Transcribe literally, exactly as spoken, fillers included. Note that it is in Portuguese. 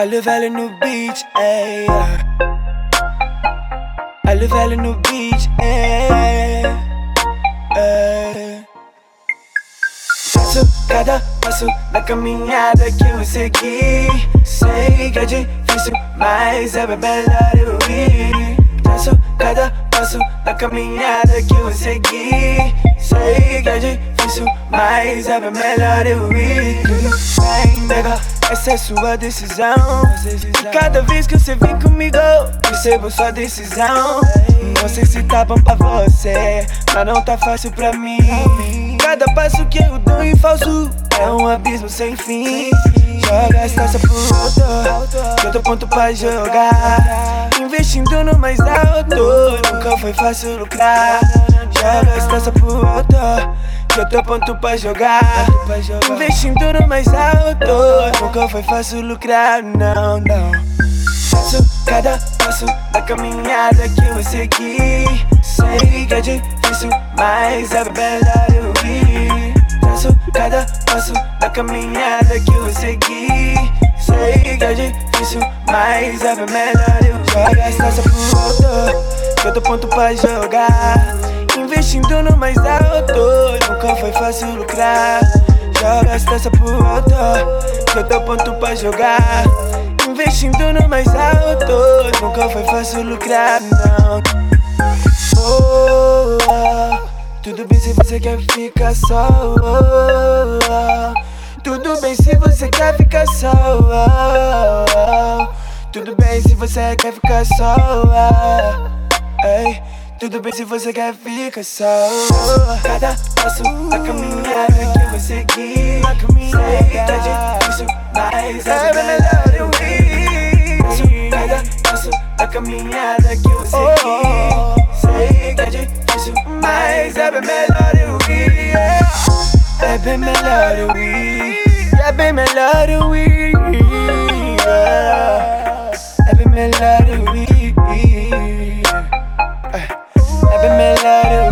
Olha o velho no beat, ey. Olha o velho no beat, ey. Ey. Faço cada passo da caminhada que eu segui. Sei que é difícil, mas é bem melhor eu ir. Faço cada passo da caminhada que eu segui. Sei que é difícil, mas é bem melhor eu ir. Vem, nega, essa é sua decisão. E cada vez que você vem comigo, percebo sua decisão. Não sei se tá bom pra você, mas não tá fácil pra mim. Cada passo que eu dou em falso é um abismo sem fim. Joga as taças pro alto, que eu tô pronto pra jogar. Investindo no mais alto, nunca foi fácil lucrar. Joga as taças pro alto, que eu tô pronto pra jogar. Investindo no mais alto, nunca foi fácil lucrar, não, não. Faço cada passo da caminhada que eu segui. Sei que é difícil, mas é melhor eu ir. Faço cada passo da caminhada que eu segui. Sei que é difícil, mas é melhor eu jogar as taças pro alto, que eu tô pronto pra jogar. Investindo no mais alto, nunca foi fácil lucrar. Joga as taças pro alto, que eu tô pronto pra jogar. Investindo no mais alto, nunca foi fácil lucrar, não. Oh, oh, tudo bem se você quer ficar só. Oh, oh, tudo bem se você quer ficar só. Oh, oh, tudo bem se você quer ficar só. Oh, ei, tudo bem se você quer ficar só. Cada passo da caminhada que eu vou seguir. Sei que tá difícil, mas é melhor eu ir. Cada passo da caminhada que eu vou seguir. Sei que é difícil, mas é bem melhor eu ir. É bem melhor eu ir. É bem melhor eu ir. É bem melhor eu ir. É bem melhor eu